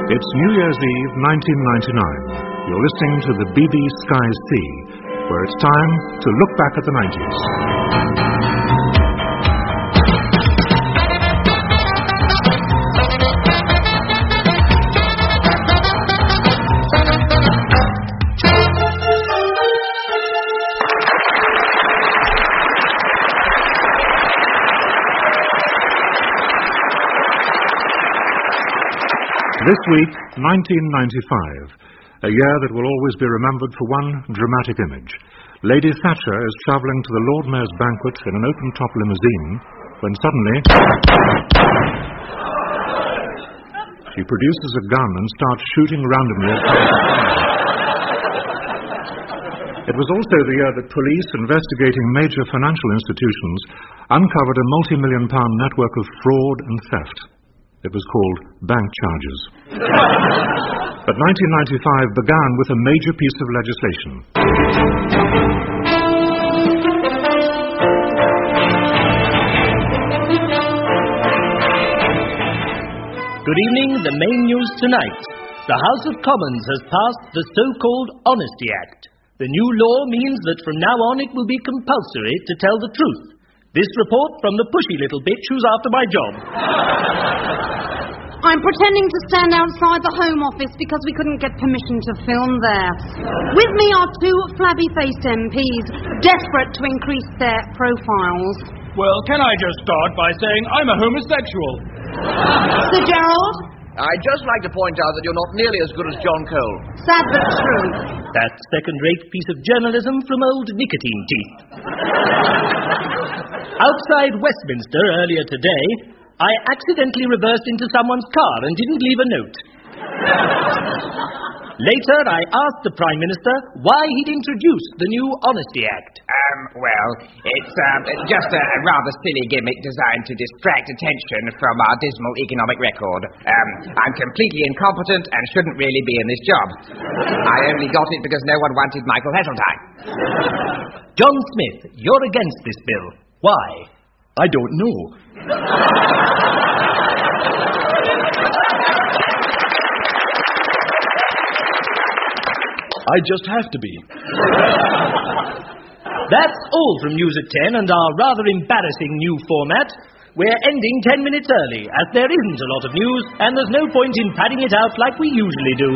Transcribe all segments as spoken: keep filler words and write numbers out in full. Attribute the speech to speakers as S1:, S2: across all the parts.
S1: It's New Year's Eve, nineteen ninety-nine. You're listening to the B B Sky C, where it's time to look back at the nineties. This week, nineteen ninety-five, a year that will always be remembered for one dramatic image. Lady Thatcher is travelling to the Lord Mayor's banquet in an open-top limousine when suddenly she produces a gun and starts shooting randomly at cars. It was also the year that police investigating major financial institutions uncovered a multi-million pound network of fraud and theft. It was called bank charges. But nineteen ninety-five began with a major piece of legislation.
S2: Good evening. The main news tonight. The House of Commons has passed the so-called Honesty Act. The new law means that from now on it will be compulsory to tell the truth. This report from the pushy little bitch who's after my job.
S3: I'm pretending to stand outside the Home Office because we couldn't get permission to film there. With me are two flabby-faced M Ps, desperate to increase their profiles.
S4: Well, can I just start by saying I'm a homosexual?
S3: Sir Gerald?
S5: I'd just like to point out that you're not nearly as good as John Cole.
S3: Sad but true.
S2: That second-rate piece of journalism from old nicotine teeth. Outside Westminster earlier today, I accidentally reversed into someone's car and didn't leave a note. Later, I asked the Prime Minister why he'd introduced the new Honesty Act.
S6: Um, well, it's um, just a, a rather silly gimmick designed to distract attention from our dismal economic record. Um, I'm completely incompetent and shouldn't really be in this job. I only got it because no one wanted Michael Heseltine.
S2: John Smith, you're against this bill. Why?
S4: I don't know. I just have to be.
S2: That's all from News at ten and our rather embarrassing new format. We're ending ten minutes early, as there isn't a lot of news, and there's no point in padding it out like we usually do.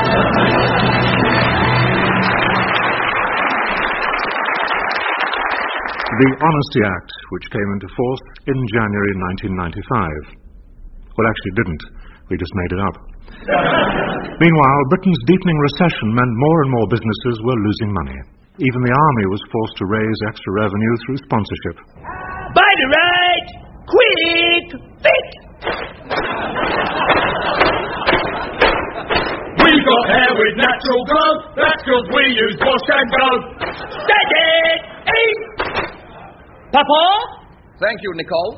S1: The Honesty Act, which came into force in January nineteen ninety-five. Well, actually didn't. We just made it up. Meanwhile, Britain's deepening recession meant more and more businesses were losing money. Even the army was forced to raise extra revenue through sponsorship.
S2: By the right! Quick! Fit!
S4: We got hair with natural glow. That's because we use wash and go.
S2: Steady! Aim! Papa?
S5: Thank you, Nicole.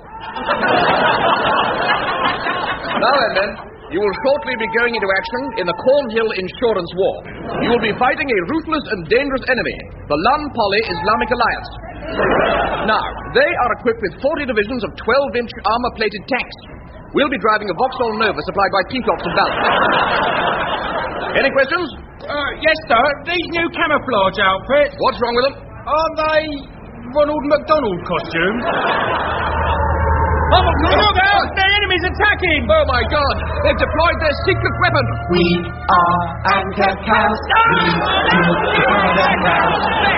S5: Now then, men, you will shortly be going into action in the Cornhill Insurance War. You will be fighting a ruthless and dangerous enemy, the Lon Polly Islamic Alliance. Now, they are equipped with forty divisions of twelve-inch armor-plated tanks. We'll be driving a Vauxhall Nova supplied by Peacocks and Ballast. Any questions?
S4: Uh, yes, sir. These new camouflage outfits.
S5: What's wrong with them?
S4: Aren't they Ronald McDonald costumes? Oh, look out! The enemy's attacking!
S5: Oh, my God! They've deployed their secret weapon!
S7: We are Anchor Cows. We do the cows.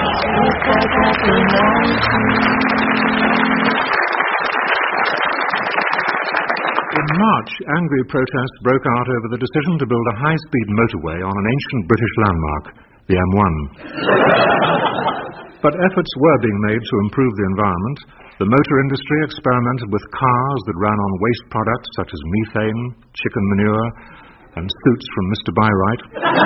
S1: In March, angry protests broke out over the decision to build a high-speed motorway on an ancient British landmark, the M one. But efforts were being made to improve the environment. The motor industry experimented with cars that ran on waste products such as methane, chicken manure, and suits from Mister Byright.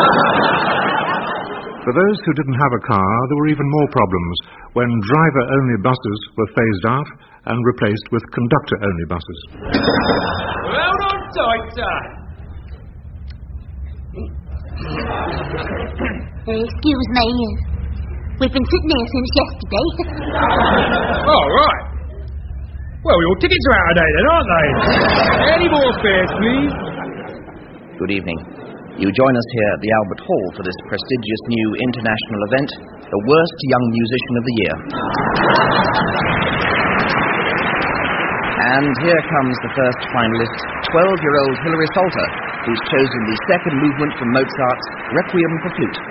S1: For those who didn't have a car, there were even more problems when driver-only buses were phased out and replaced with conductor-only buses.
S4: Hold on tight, sir.
S8: Excuse me. We've been sitting here since yesterday.
S4: All right. Well, your tickets are out of date then, aren't they? Any more fares, please?
S5: Good evening. You join us here at the Albert Hall for this prestigious new international event, the Worst Young Musician of the Year. And here comes the first finalist, twelve-year-old Hilary Salter, who's chosen the second movement from Mozart's Requiem for Flute.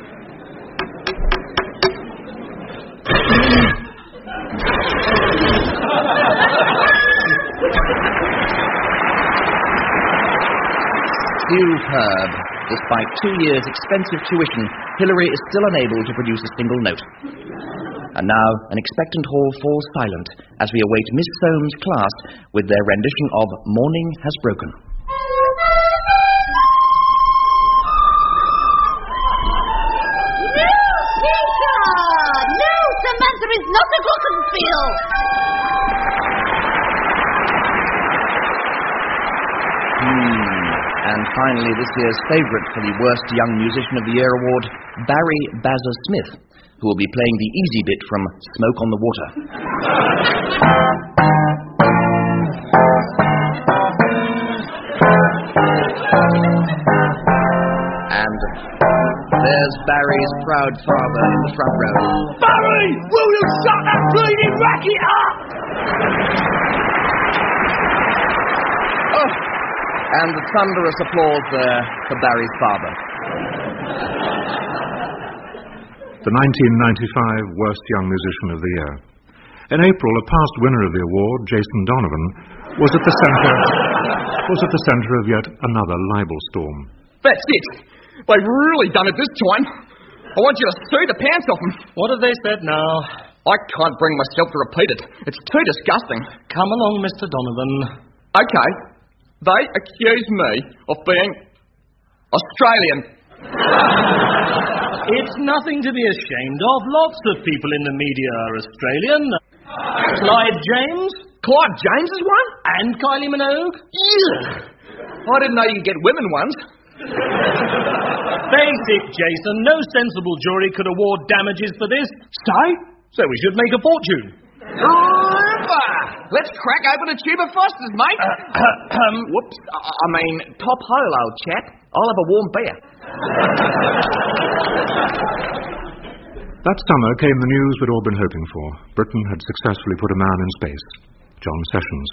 S5: Superb. Despite two years' expensive tuition, Hilary is still unable to produce a single note. And now, an expectant hall falls silent as we await Miss Soames' class with their rendition of Morning Has Broken.
S8: No, Peter! No, Samantha is not a glockenspiel!
S5: Hmm. And finally, this year's favourite for the Worst Young Musician of the Year award, Barry Bazzer Smith, who will be playing the easy bit from Smoke on the Water. And there's Barry's proud father in the front row.
S4: Barry, will you shut that bleeding racket up?
S5: Oh, and the thunderous applause there for Barry's father.
S1: The nineteen ninety-five Worst Young Musician of the Year. In April, a past winner of the award, Jason Donovan, was at the centre was at the centre of yet another libel storm.
S5: That's it. They've really done it this time. I want you to sue the pants off them.
S2: What have they said now?
S5: I can't bring myself to repeat it. It's too disgusting.
S2: Come along, Mister Donovan.
S5: Okay. They accuse me of being Australian.
S2: It's nothing to be ashamed of. Lots of people in the media are Australian. Clyde James.
S5: Clyde James is one?
S2: And Kylie Minogue.
S5: Ugh. I didn't know you could get women ones.
S2: Face it, Jason. No sensible jury could award damages for this. So? So we should make a fortune.
S5: Ripper! Let's crack open a tube of Foster's, mate. Uh, um, whoops. I, I mean, top hole, old chap. I'll have a warm beer.
S1: That summer came the news we'd all been hoping for. Britain had successfully put a man in space. John Sessions.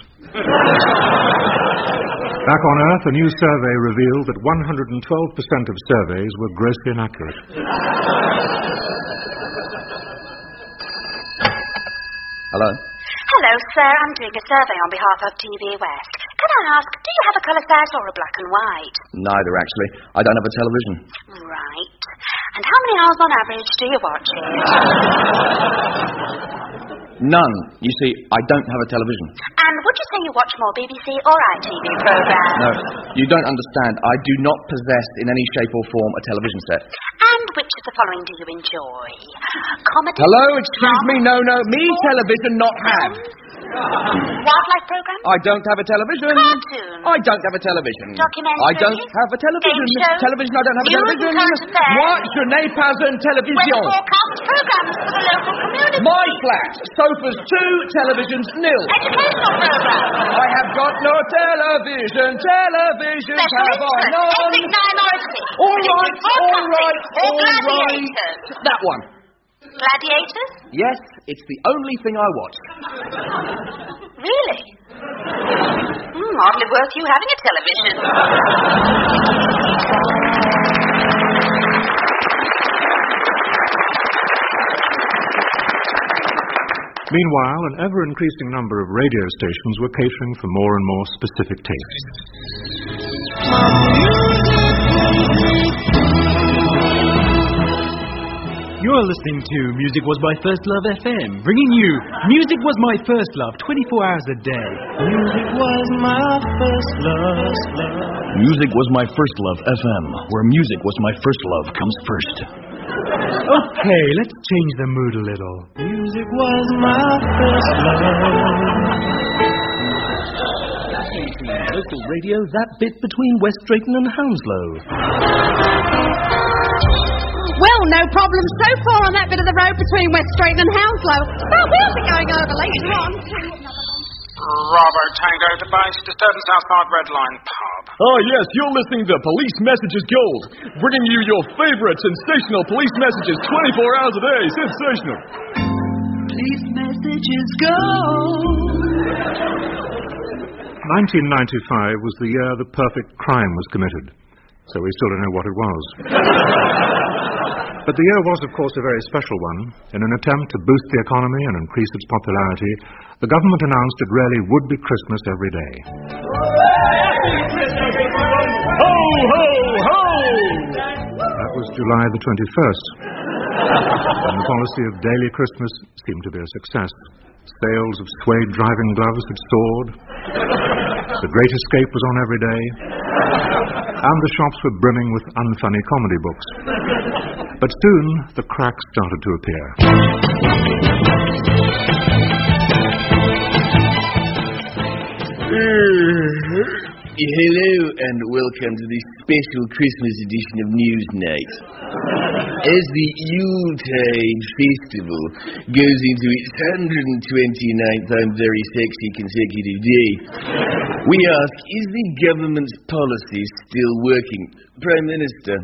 S1: Back on Earth, a new survey revealed that one hundred twelve percent of surveys were grossly inaccurate.
S5: Hello?
S8: Hello, sir. I'm doing a survey on behalf of T V West. Can I ask, do you have a colour set or a black and white?
S5: Neither, actually. I don't have a television.
S8: Right. And how many hours on average do you watch it?
S5: None. You see, I don't have a television.
S8: And would you say you watch more B B C or I T V programmes?
S5: No, you don't understand. I do not possess in any shape or form a television set.
S8: And which of the following do you enjoy? Comedy?
S5: Hello, excuse me, no, no. Me television not have.
S8: Wildlife programme?
S5: I don't have a television.
S8: Cartoon?
S5: I don't have a television.
S8: Documentary?
S5: I don't have a television.
S8: Game show?
S5: Television, I don't have a
S8: News
S5: television.
S8: and current affairs?
S5: Moi, je n'ai pas une télévision.
S8: Weather forecast programmes for the local community?
S5: My flat, sofas two, televisions nil.
S8: Educational programme?
S5: I have got no television. Television
S8: Special
S5: have I
S8: interest?
S5: none.
S8: Ethnic minority?
S5: All right, all right,
S8: Or
S5: all right.
S8: gladiators?
S5: That one.
S8: Gladiators?
S5: Yes, it's the only thing I watch.
S8: Really? Hmm, hardly worth you having a television.
S1: Meanwhile, an ever-increasing number of radio stations were catering for more and more specific tastes.
S9: You're listening to Music Was My First Love F M, bringing you Music Was My First Love twenty-four hours a day. Music was my first love.
S10: Music Was My First Love F M, where music was my first love comes first.
S9: Okay, let's change the mood a little. Music was my first love.
S2: Local radio, that bit between West Drayton and Hounslow.
S3: Well, no problem so far on that bit of the road between West Drayton and Hounslow. Well, we'll be going over later on.
S11: Bravo Tango to base. Disturbance outside Red Line Pub. Oh, yes, you're listening to Police Messages Gold, bringing you your favorite sensational police messages twenty-four hours a day. Sensational.
S7: Police Messages Gold.
S1: nineteen ninety-five was the year the perfect crime was committed, so we still don't know what it was. But the year was, of course, a very special one. In an attempt to boost the economy and increase its popularity, the government announced it really would be Christmas every day.
S11: Ho, ho, ho!
S1: That was July the twenty-first, and the policy of daily Christmas seemed to be a success. Sales of suede driving gloves had soared. The Great Escape was on every day. And the shops were brimming with unfunny comedy books. But soon, the cracks started to appear.
S12: Uh, hello and welcome to this special Christmas edition of Newsnight. As the Yuletide Festival goes into its one hundred twenty-ninth I'm very sexy consecutive day, we ask, is the government's policy still working? Prime Minister.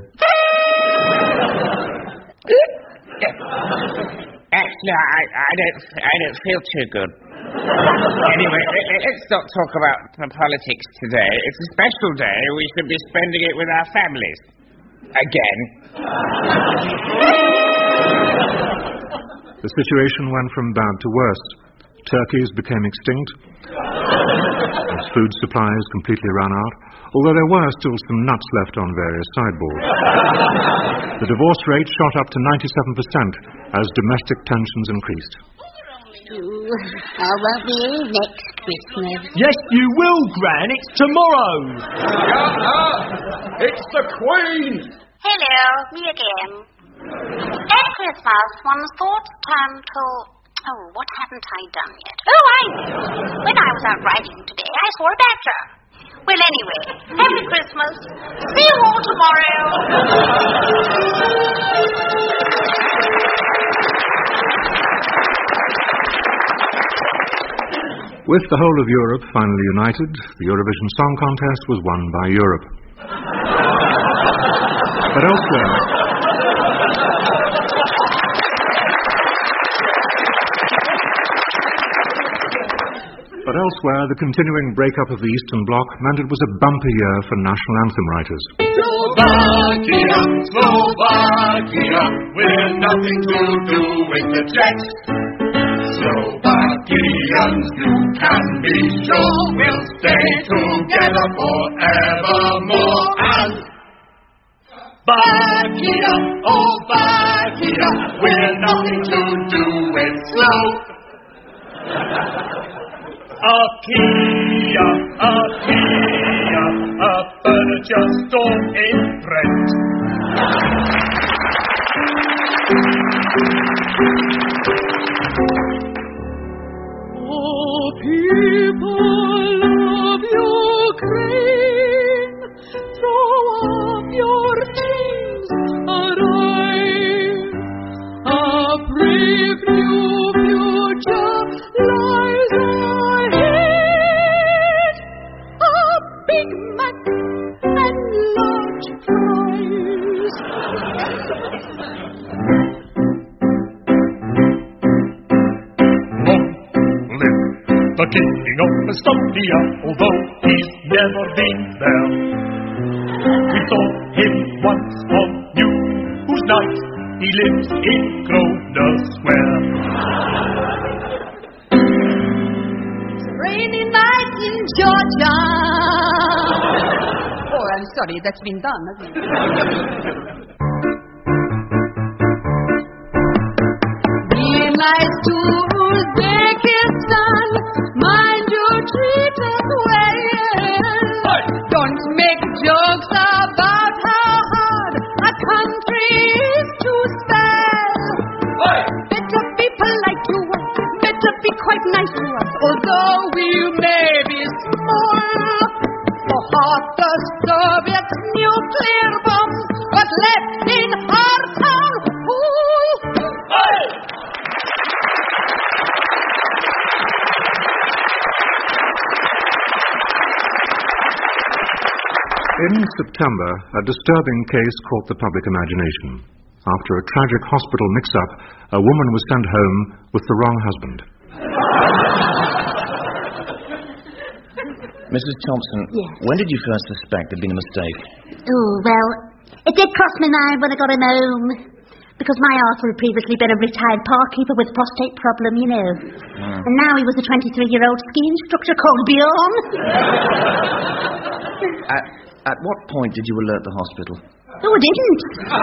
S6: Actually, I, I don't, I don't feel too good. Anyway, let's not talk about politics today. It's a special day. We should be spending it with our families. Again.
S1: The situation went from bad to worse. Turkeys became extinct. Food supplies completely ran out, although there were still some nuts left on various sideboards. The divorce rate shot up to ninety-seven percent as domestic tensions increased.
S13: Ooh, I won't be here next Christmas.
S2: Yes, you will, Gran. It's tomorrow.
S11: Yeah, it's the Queen.
S8: Hello, me again. At Christmas, one's thoughts turn to... Oh, what haven't I done yet? Oh, I know. When I was out riding today, I saw a badger. Well, anyway, happy Christmas. See you all tomorrow.
S1: With the whole of Europe finally united, the Eurovision Song Contest was won by Europe. But elsewhere... But elsewhere, the continuing breakup of the Eastern Bloc meant it was a bumpy year for national anthem writers.
S7: Slovakia, Slovakia, we're nothing to do with the Czechs. Slovakians, you can be sure we'll stay together forevermore. And Slovakia, oh Slovakia, we're nothing to do with Slow.
S4: Akia, Akia, a furniture store in Brent.
S7: Oh, people of Ukraine, throw off your chains, arise. A brave new future lies ahead. A Big Mac and large fries.
S4: The king of Estonia, although he's never been there. We saw him once on News Night. He lives in Grosvenor Square.
S3: It's a rainy night in Georgia. Oh, I'm sorry, that's been done, hasn't it? Be nice to Uzbekistan. Mind you, treat us well. Don't make jokes about how hard a country is to spell. Better be polite to us, better be quite nice to us, although we may be small. For half the Soviet nuclear bombs got left in our town. Ooh.
S1: In September, a disturbing case caught the public imagination. After a tragic hospital mix-up, a woman was sent home with the wrong husband.
S10: Missus Thompson,
S13: yes.
S10: When did you first suspect there'd been a mistake?
S13: Oh, well, it did cross my mind when I got him home. Because my Arthur had previously been a retired parkkeeper with a prostate problem, you know.
S10: Mm.
S13: And now he was a twenty-three-year-old ski instructor called Bjorn.
S10: at, at what point did you alert the hospital?
S13: Oh, I didn't.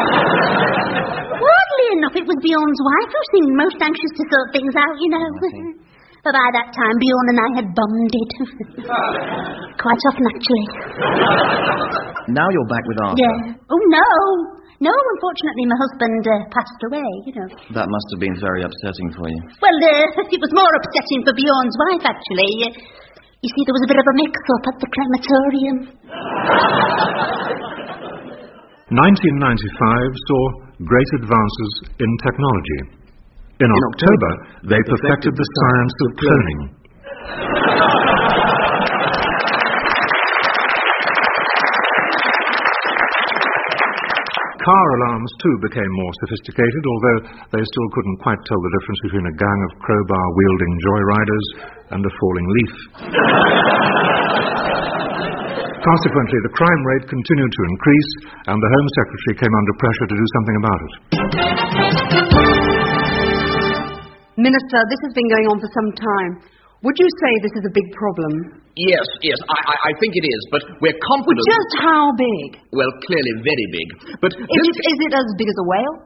S13: Oddly enough, it was Bjorn's wife who seemed most anxious to sort things out, you know. But by that time, Bjorn and I had bummed it. Quite often, actually.
S10: Now you're back with Arthur.
S13: Yeah. Oh, no. No, unfortunately, my husband uh, passed away, you know.
S10: That must have been very upsetting for you.
S13: Well, uh, it was more upsetting for Bjorn's wife, actually. Uh, you see, there was a bit of a mix-up at the crematorium.
S1: nineteen ninety-five saw great advances in technology. In, in October, they perfected the science of cloning. Car alarms, too, became more sophisticated, although they still couldn't quite tell the difference between a gang of crowbar-wielding joyriders and a falling leaf. Consequently, the crime rate continued to increase, and the Home Secretary came under pressure to do something about it.
S14: Minister, this has been going on for some time. Would you say this is a big problem?
S5: Yes, yes, I, I, I think it is, but we're confident...
S14: Well, just how big?
S5: Well, clearly very big, but...
S14: Is, it, is it as big as a whale?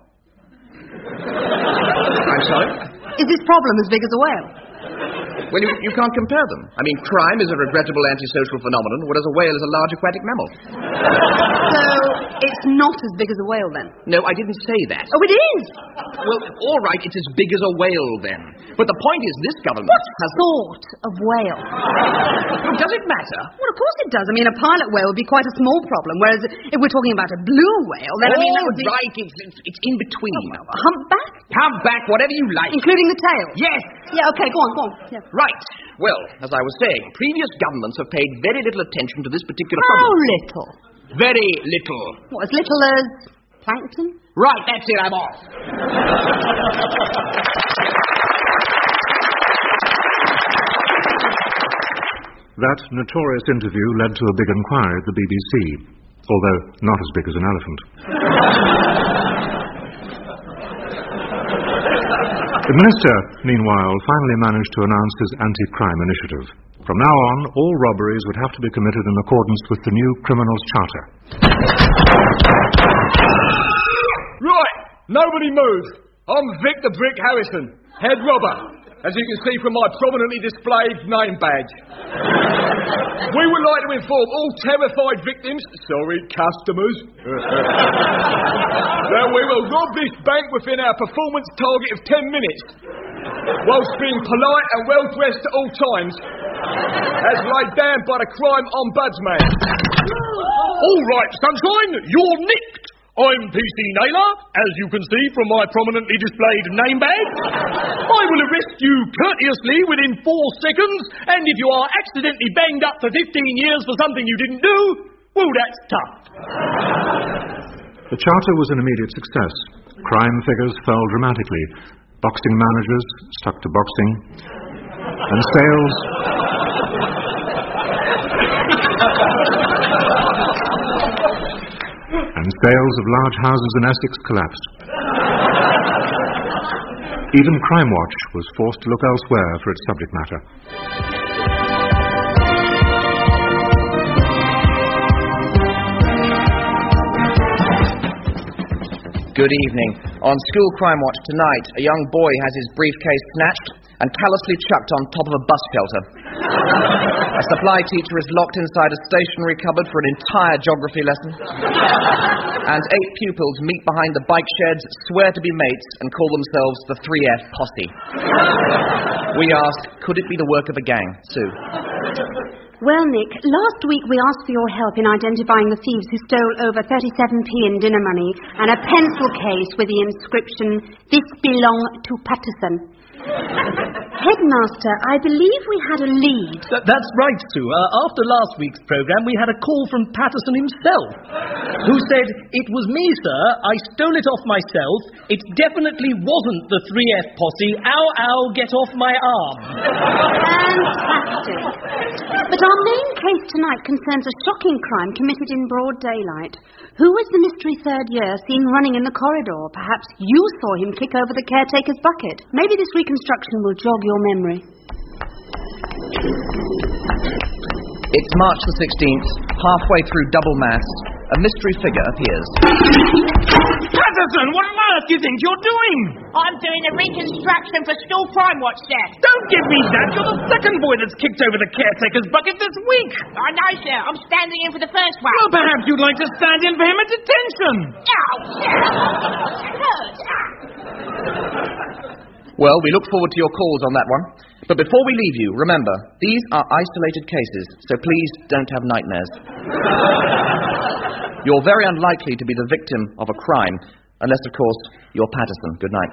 S5: I'm sorry?
S14: Is this problem as big as a whale?
S5: Well, you, you can't compare them. I mean, crime is a regrettable antisocial phenomenon, whereas a whale is a large aquatic mammal.
S14: So, it's not as big as a whale, then?
S5: No, I didn't say that.
S14: Oh, it is!
S5: Well, all right, it's as big as a whale, then. But the point is, this government
S14: what
S5: has...
S14: sort of whale?
S5: Well, does it matter?
S14: Well, of course it does. I mean, a pilot whale would be quite a small problem, whereas if we're talking about a blue whale, then,
S5: all
S14: I mean, that would be...
S5: right, it's, it's, it's in between.
S14: Oh, well, humpback?
S5: Humpback, whatever you like.
S14: Including the tail?
S5: Yes!
S14: Yeah, okay, go on, go on. Yeah.
S5: Right. Well, as I was saying, previous governments have paid very little attention to this particular
S14: How
S5: problem.
S14: little?
S5: Very little.
S14: What, as little as plankton?
S5: Right, that's it, I'm off.
S1: That notorious interview led to a big inquiry at the B B C, although not as big as an elephant. The Minister, meanwhile, finally managed to announce his anti-crime initiative. From now on, all robberies would have to be committed in accordance with the new Criminals Charter.
S11: Right, nobody move. I'm Victor Brick Harrison, head robber, as you can see from my prominently displayed name badge. We would like to inform all terrified victims, sorry, customers, that we will rob this bank within our performance target of ten minutes, whilst being polite and well-dressed at all times, as laid down by the crime ombudsman. All right, sunshine, you're nicked. I'm P C Naylor, as you can see from my prominently displayed name badge. I will arrest you courteously within four seconds, and if you are accidentally banged up for fifteen years for something you didn't do, well, that's tough.
S1: The charter was an immediate success. Crime figures fell dramatically. Boxing managers stuck to boxing. And sales... and sales of large houses in Essex collapsed. Even Crime Watch was forced to look elsewhere for its subject matter.
S6: Good evening. On School Crime Watch tonight, a young boy has his briefcase snatched and callously chucked on top of a bus shelter. A supply teacher is locked inside a stationery cupboard for an entire geography lesson. And eight pupils meet behind the bike sheds, swear to be mates, and call themselves the three F Posse. We ask, could it be the work of a gang? Sue.
S14: Well, Nick, last week we asked for your help in identifying the thieves who stole over thirty-seven p in dinner money and a pencil case with the inscription, "This belong to Patterson." Headmaster, I believe we had a lead.
S2: Th- that's right, Sue. Uh, after last week's programme, we had a call from Patterson himself, who said, "It was me, sir. I stole it off myself. It definitely wasn't the three F posse. Ow, ow, get off my arm."
S14: Fantastic. But our main case tonight concerns a shocking crime committed in broad daylight. Who was the mystery third year seen running in the corridor? Perhaps you saw him kick over the caretaker's bucket. Maybe this reconstruction will jog your memory.
S5: It's March the sixteenth, halfway through double mass. A mystery figure appears.
S11: Patterson, what on earth do you think you're doing?
S15: I'm doing a reconstruction for School Crime Watch, sir.
S11: Don't give me that. You're the second boy that's kicked over the caretaker's bucket this week.
S15: I know, sir. I'm standing in for the first one.
S11: Well, perhaps you'd like to stand in for him at detention.
S15: Oh, sir.
S5: Well, we look forward to your calls on that one. But before we leave you, remember, these are isolated cases, so please don't have nightmares. You're very unlikely to be the victim of a crime, unless, of course, you're Patterson. Good night.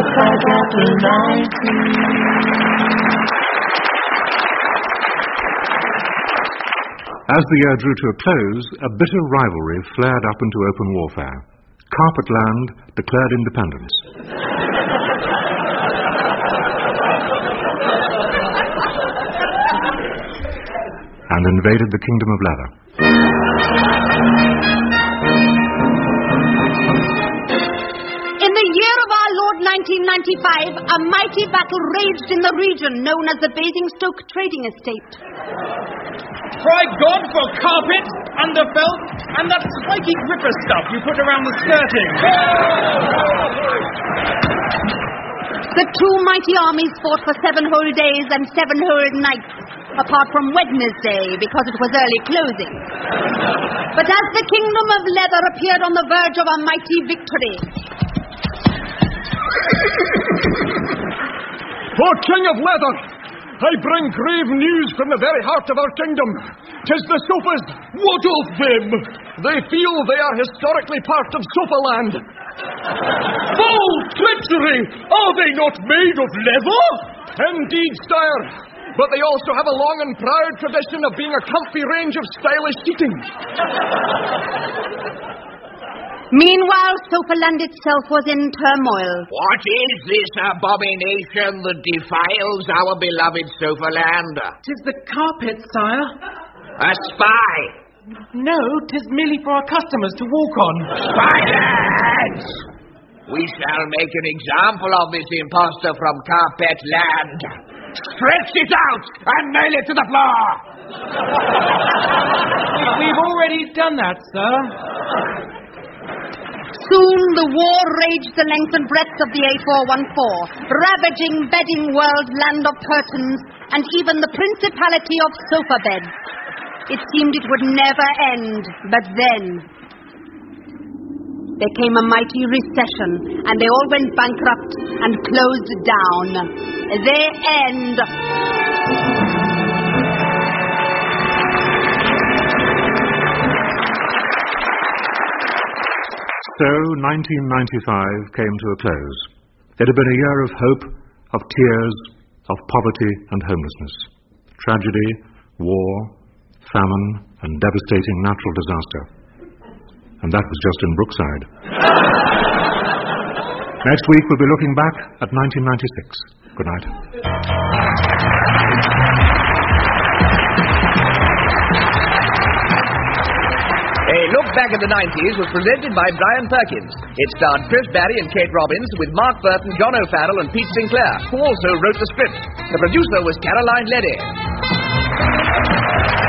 S1: As the year drew to a close, a bitter rivalry flared up into open warfare. Carpetland declared independence. And invaded the Kingdom of Leather.
S14: In the year of our Lord nineteen ninety-five, a mighty battle raged in the region known as the Basingstoke Trading Estate.
S11: Try God for carpet, underfelt, and that spiky gripper stuff you put around the skirting.
S14: The two mighty armies fought for seven whole days and seven whole nights, apart from Wednesday, because it was early closing. But as the Kingdom of Leather appeared on the verge of a mighty victory...
S11: For King of Leather, I bring grave news from the very heart of our kingdom. 'Tis the Sofas. What of them? They feel they are historically part of Sofaland. Foul treachery! Are they not made of leather? Indeed, sire. But they also have a long and proud tradition of being a comfy range of stylish seating.
S14: Meanwhile, Sofaland itself was in turmoil.
S6: What is this abomination that defiles our beloved Sofaland?
S9: 'Tis the carpet, sire.
S6: A spy!
S9: No, 'tis merely for our customers to walk on.
S6: Silence! We shall make an example of this impostor from Carpet Land. Stretch it out and nail it to the floor!
S9: We've already done that, sir.
S14: Soon the war raged the length and breadth of the A four one four, ravaging bedding world, land of curtains, and even the principality of sofa beds. It seemed it would never end, but then... there came a mighty recession, and they all went bankrupt and closed down. The end.
S1: So, nineteen ninety-five came to a close. It had been a year of hope, of tears, of poverty and homelessness. Tragedy, war, famine, and devastating natural disaster. And that was just in Brookside. Next week we'll be looking back at nineteen ninety-six. Good night.
S5: A Look Back at the nineties was presented by Brian Perkins. It starred Chris Barry and Kate Robbins with Mark Burton, John O'Farrell and Pete Sinclair, who also wrote the script. The producer was Caroline Leddy.